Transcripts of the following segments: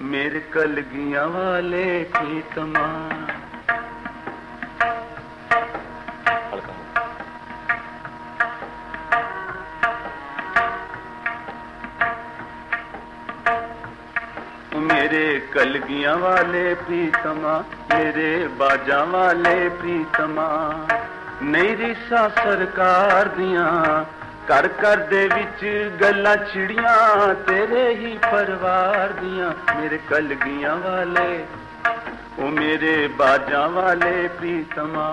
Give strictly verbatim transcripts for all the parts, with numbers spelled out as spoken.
मेरे कलगियां वाले प्रीतमा। मेरे कलगियां वाले प्रीतमा, मेरे बाजा वाले प्रीतमा, नहीं रिसा सरकार दियां कर कर दे विच गल्लां छिड़ियां तेरे ही परिवार दियां। मेरे कलगियां वाले ओ मेरे बाजा वाले प्रीतमा।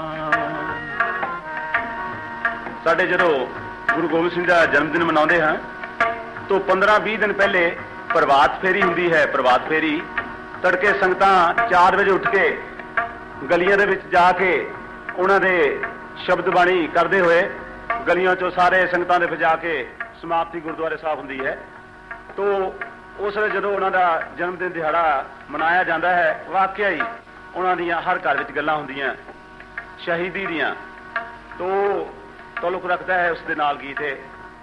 साडे जदों गुरु गोबिंद सिंह दा जन्मदिन मनाउंदे हां तो पंद्रह बीस दिन पहले प्रभात फेरी हुंदी है। प्रभात फेरी तड़के संगतां चार बजे उठ के गलियां दे विच जाके उन्हां दे शब्द बाणी करते हुए गलियों चो सारे संगतां दे विच जाके समाप्ति गुरुद्वारे साहब हुंदी है। तो उस वे जदों उन्हां दा जन्मदिन दिहाड़ा मनाया जाता है, वाकई ही उन्हां दियां हर घर विच गल्लां हुंदियां शहीदी दियां। तो ताल्लुक रखता है उस दे नाल गीत है।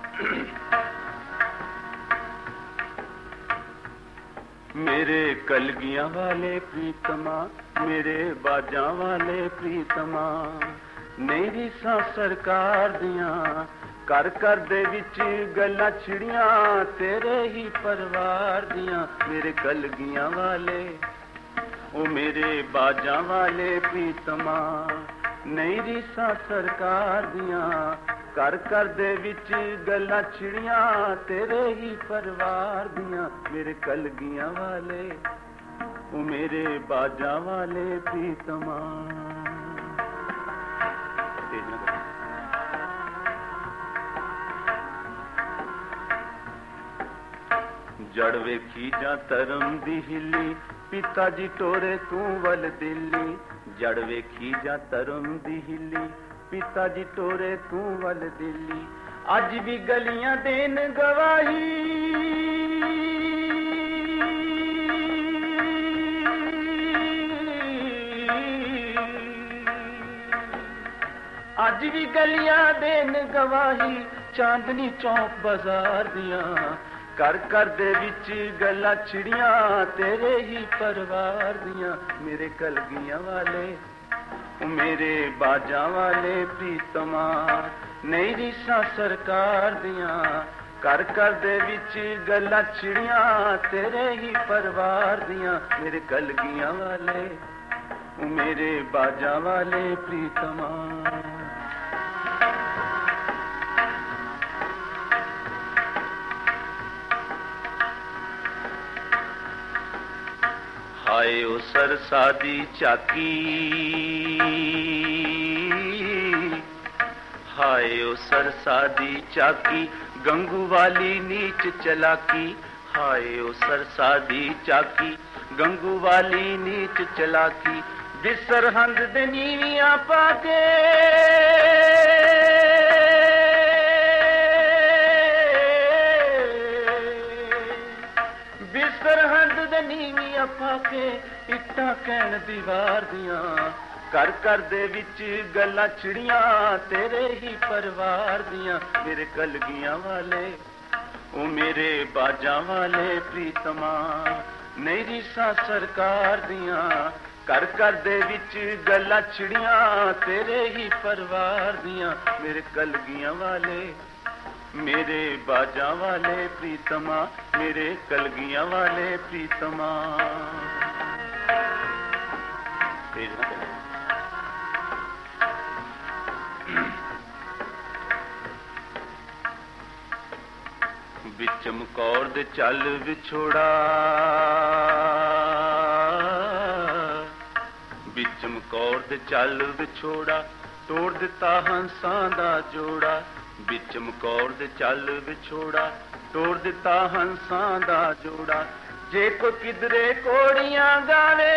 मेरे कलगियां वाले प्रीतमा, मेरे बाजा वाले प्रीतमा, नहीं रिसा सरकार दियां कर कर दे विच गल्लां छिड़ियां तेरे ही परिवार दियां। मेरे कलगियां वाले ओ मेरे बाजा वाले प्रीतमा, नहीं रिसा सरकार दियां कर कर दे विच गल्लां छिड़ियां तेरे ही परिवार दियां। मेरे कलगियां वाले ओ मेरे बाजा वाले प्रीतमा। जड़ वेखी जा धर्म दी हिली, पिता जी टोरे तू वल दिल्ली। जड़ वेखी जा धर्म दी हिली, पिता जी टोरे तू वल दिल्ली। अज भी गलियां देन गवाही, अज भी गलियां देन गवाही चांदनी चौक बाजार दियां कर कर दे विच गल्लां छिड़ियां तेरे ही परिवार दियां। मेरे कलगियां वाले मेरे बाजा वाले प्रीतमा, नहीं रिसा सरकार दियां कर कर दे विच गल्लां छिड़ियां तेरे ही परिवार दियां। मेरे कलगियां वाले मेरे बाजा वाले प्रीतमा। हाय ओ सरसा दी चाकी, हाय ओ सरसा दी चाकी, गंगू वाली नीच चलाकी। हाय ओ सरसा दी चाकी, गंगू वाली नीच चलाकी। बिसर हंद दे नीवियां पाके, बिसर हंद दे नीवियां पाके इट्टां कहन दीवार दियां कर कर दे विच गल्लां छिड़ियां तेरे ही परिवार दियां। मेरे कलगियां वाले ओ मेरे बाजा वाले प्रीतमा, नहीं रिसा सरकार दियां कर कर दे विच गल्लां छिड़ियां तेरे ही परिवार दियां। मेरे कलगियां वाले मेरे बाजा वाले प्रीतमा, मेरे कलगियां वाले प्रीतमा। बिच मकौर दे चल विछोड़ा, बिच मकौर दे चल विछोड़ा, तोड़ दिता हंसां दा जोड़ा। बिच मकौर दे चल विछोड़ा, तोड़ दिता हंसां दा जोड़ा। जे को किधरे कोड़ियां गावे,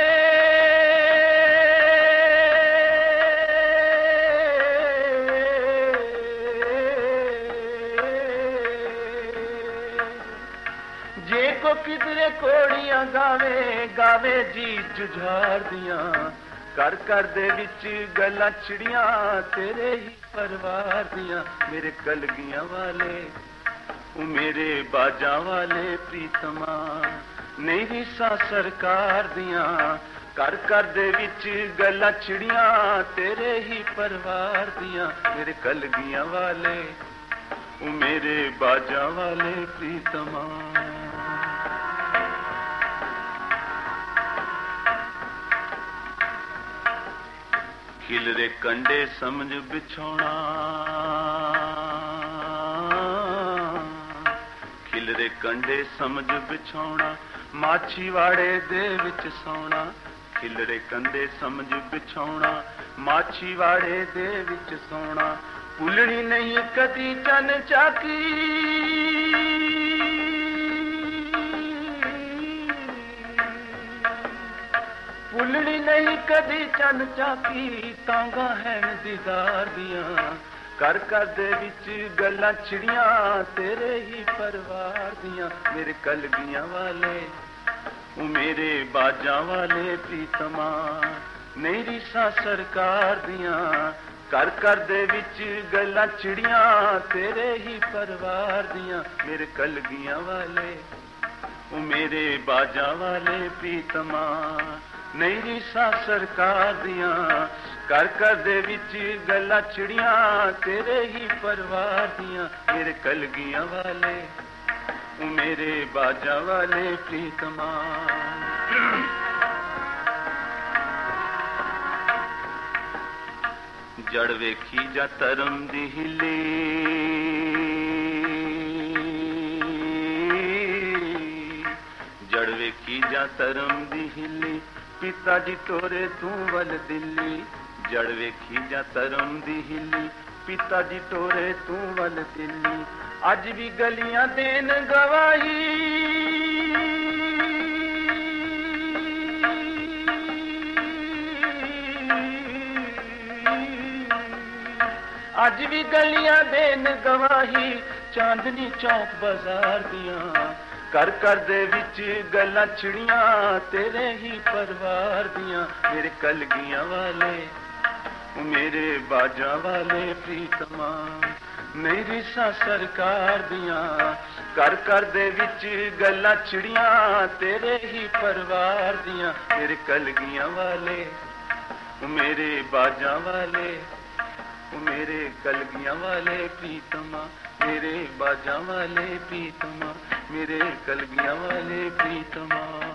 जे को किधरे कोड़ियां गावे, गावे जी जुझार दियां कर कर दे विच गल्लां छिड़ियां तेरे ही परिवार दियां। मेरे कलगियां वाले मेरे बाजा वाले प्रीतमा, ਨਹੀਂ ਰੀਸਾਂ ਸਰਕਾਰ ਦੀਆਂ, ਕਰ ਕਰ ਦੇ ਵਿੱਚ ਗੱਲਾਂ ਛਿੜੀਆਂ ਤੇਰੇ ਹੀ ਪਰਿਵਾਰ ਦੀਆਂ। ਮੇਰੇ ਕਲਗੀਆਂ ਵਾਲੇ ਉਹ ਮੇਰੇ ਬਾਜਾਂ ਵਾਲੇ ਪ੍ਰੀਤਮਾ, ਖਿਲਰੇ ਕੰਡੇ ਸਮਝ ਬਿਛਾਉਣਾ, ਖਿਲਰੇ ਕੰਡੇ ਸਮਝ ਬਿਛਾਉਣਾ, ਮਾਛੀਵਾੜੇ ਦੇ ਵਿੱਚ ਸੌਣਾ। ਖਿਲਰੇ ਕੰਡੇ ਸਮਝ ਬਿਛਾਉਣਾ, ਮਾਛੀਵਾੜੇ ਦੇ ਵਿੱਚ ਸੌਣਾ। ਭੁੱਲਣੀ ਨਹੀਂ ਕਦੀ ਚੰਨ ਚਾਕੀ, ਭੁੱਲਣੀ ਨਹੀਂ ਕਦੀ ਚੰਨ ਚਾਕੀ। ਤਾਂਗਾ ਹੈਨ ਦੀਦਾਰ ਦੀਆਂ, ਕਰ ਕਰ ਦੇ ਵਿੱਚ ਗੱਲਾਂ ਛਿੜੀਆਂ ਤੇਰੇ ਹੀ ਪਰਿਵਾਰ ਦੀਆਂ। ਮੇਰੇ ਕਲਗੀਆਂ ਵਾਲੇ ਉਹ ਮੇਰੇ ਬਾਜਾਂ ਵਾਲੇ ਪ੍ਰੀਤਮਾ, ਨਹੀਂ ਰੀਸਾਂ ਸਰਕਾਰ ਦੀਆਂ, ਕਰ ਕਰ ਦੇ ਵਿੱਚ ਗੱਲਾਂ ਛਿੜੀਆਂ ਤੇਰੇ ਹੀ ਪਰਿਵਾਰ ਦੀਆਂ। ਮੇਰੇ ਕਲਗੀਆਂ ਵਾਲੇ ਉਹ ਮੇਰੇ ਬਾਜਾਂ ਵਾਲੇ ਪ੍ਰੀਤਮਾ, ਨਹੀਂ ਰੀਸਾਂ ਸਰਕਾਰ ਦੀਆਂ, ਕਰ ਕਰ ਦੇ ਵਿੱਚ ਗੱਲਾਂ ਛਿੜੀਆਂ ਤੇਰੇ ਹੀ ਪਰਿਵਾਰ ਦੀਆਂ। ਮੇਰੇ ਕਲਗੀਆਂ ਵਾਲੇ ਉਹ ਮੇਰੇ ਬਾਜਾਂ ਵਾਲੇ ਪ੍ਰੀਤਮਾ। ਜੜ ਵੇਖੀ ਜਾਂ ਧਰਮ ਦੀ ਹਿੱਲੀ, ਜੜ ਵੇਖੀ ਜਾਂ ਧਰਮ ਦੀ ਹਿੱਲੀ, ਪਿਤਾ ਜੀ ਤੋਰੇ ਤੂੰ ਵੱਲ ਦਿੱਲੀ। ਜੜ ਵੇਖੀ ਜਾਂ ਧਰਮ ਦੀ ਹਿੱਲੀ, ਪਿਤਾ ਜੀ ਤੋਰੇ ਤੂੰ ਵੱਲ ਦਿੱਲੀ। ਅੱਜ ਵੀ ਗਲੀਆਂ ਦੇਣ ਗਵਾਹੀ, ਅੱਜ ਵੀ ਗਲੀਆਂ ਦੇਣ ਗਵਾਹੀ, ਚਾਂਦਨੀ ਚੌਕ ਬਾਜ਼ਾਰ ਦੀਆਂ। ਕਰ ਕਰ ਦੇ ਵਿੱਚ ਗੱਲਾਂ ਛਿੜੀਆਂ ਤੇਰੇ ਹੀ ਪਰਿਵਾਰ ਦੀਆਂ। ਮੇਰੇ ਕਲਗੀਆਂ ਵਾਲੇ ਉਹ ਮੇਰੇ ਬਾਜਾਂ ਵਾਲੇ ਪ੍ਰੀਤਮਾ, ਨਹੀਂ ਰੀਸਾਂ ਸਰਕਾਰ ਦੀਆਂ, ਕਰ ਕਰ ਦੇ ਵਿੱਚ ਗੱਲਾਂ ਛਿੜੀਆਂ ਤੇਰੇ ਹੀ ਪਰਿਵਾਰ ਦੀਆਂ। ਮੇਰੇ ਕਲਗੀਆਂ ਵਾਲੇ ਉਹ ਮੇਰੇ ਬਾਜਾਂ ਵਾਲੇ ਉਹ ਮੇਰੇ ਕਲਗੀਆਂ ਵਾਲੇ ਪ੍ਰੀਤਮਾ, ਮੇਰੇ ਬਾਜਾਂ ਵਾਲੇ ਪ੍ਰੀਤਮਾ, ਮੇਰੇ ਕਲਗੀਆਂ ਵਾਲੇ ਪ੍ਰੀਤਮਾ।